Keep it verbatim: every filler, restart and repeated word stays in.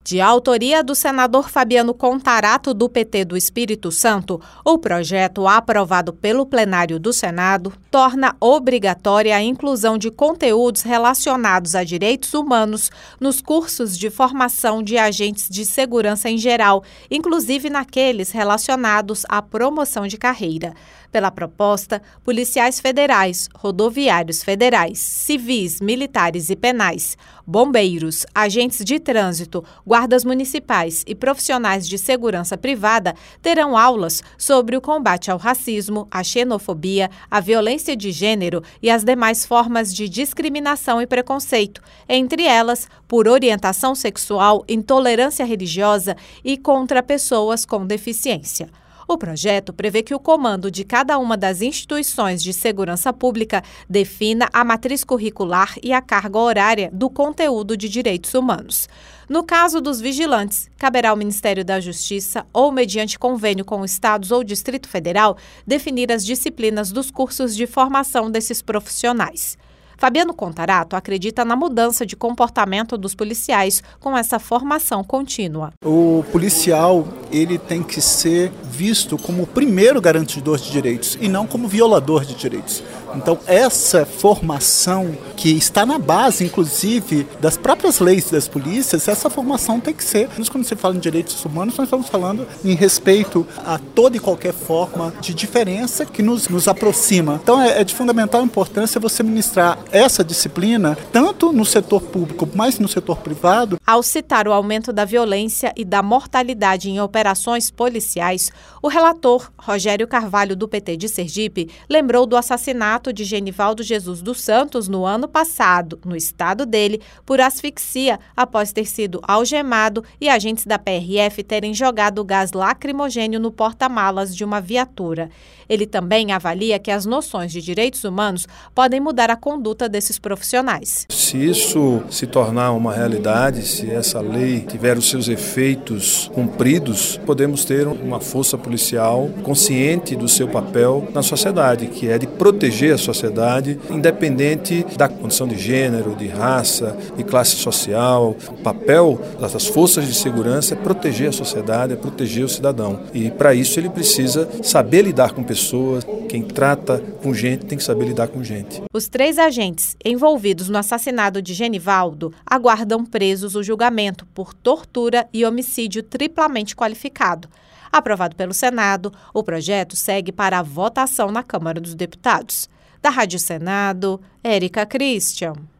De autoria do senador Fabiano Contarato, do P T do Espírito Santo, o projeto aprovado pelo plenário do Senado torna obrigatória a inclusão de conteúdos relacionados a direitos humanos nos cursos de formação de agentes de segurança em geral, inclusive naqueles relacionados à promoção de carreira. Pela proposta, policiais federais, rodoviários federais, civis, militares e penais, bombeiros, agentes de trânsito, guardas municipais e profissionais de segurança privada terão aulas sobre o combate ao racismo, à xenofobia, à violência de gênero e as demais formas de discriminação e preconceito, entre elas por orientação sexual, intolerância religiosa e contra pessoas com deficiência. O projeto prevê que o comando de cada uma das instituições de segurança pública defina a matriz curricular e a carga horária do conteúdo de direitos humanos. No caso dos vigilantes, caberá ao Ministério da Justiça ou, mediante convênio com estados ou Distrito Federal, definir as disciplinas dos cursos de formação desses profissionais. Fabiano Contarato acredita na mudança de comportamento dos policiais com essa formação contínua. O policial, ele tem que ser visto como o primeiro garantidor de direitos e não como violador de direitos. Então, essa formação que está na base, inclusive, das próprias leis das polícias, essa formação tem que ser. Quando se fala em direitos humanos, nós estamos falando em respeito a toda e qualquer forma de diferença que nos, nos aproxima. Então, é, é de fundamental importância você ministrar essa disciplina, tanto no setor público, mas no setor privado. Ao citar o aumento da violência e da mortalidade em operações policiais, o relator Rogério Carvalho, do P T de Sergipe, lembrou do assassinato de Genivaldo Jesus dos Santos no ano passado, no estado dele, por asfixia após ter sido algemado e agentes da P R F terem jogado gás lacrimogênio no porta-malas de uma viatura. Ele também avalia que as noções de direitos humanos podem mudar a conduta desses profissionais. Se isso se tornar uma realidade, se essa lei tiver os seus efeitos cumpridos, podemos ter uma força policial consciente do seu papel na sociedade, que é de proteger a sociedade, independente da condição de gênero, de raça, de classe social. O papel das forças de segurança é proteger a sociedade, é proteger o cidadão. E para isso ele precisa saber lidar com pessoas. Quem trata com gente tem que saber lidar com gente. Os três agentes envolvidos no assassinato de Genivaldo aguardam presos o julgamento por tortura e homicídio triplamente qualificado. Aprovado pelo Senado, o projeto segue para a votação na Câmara dos Deputados. Da Rádio Senado, Érica Christian.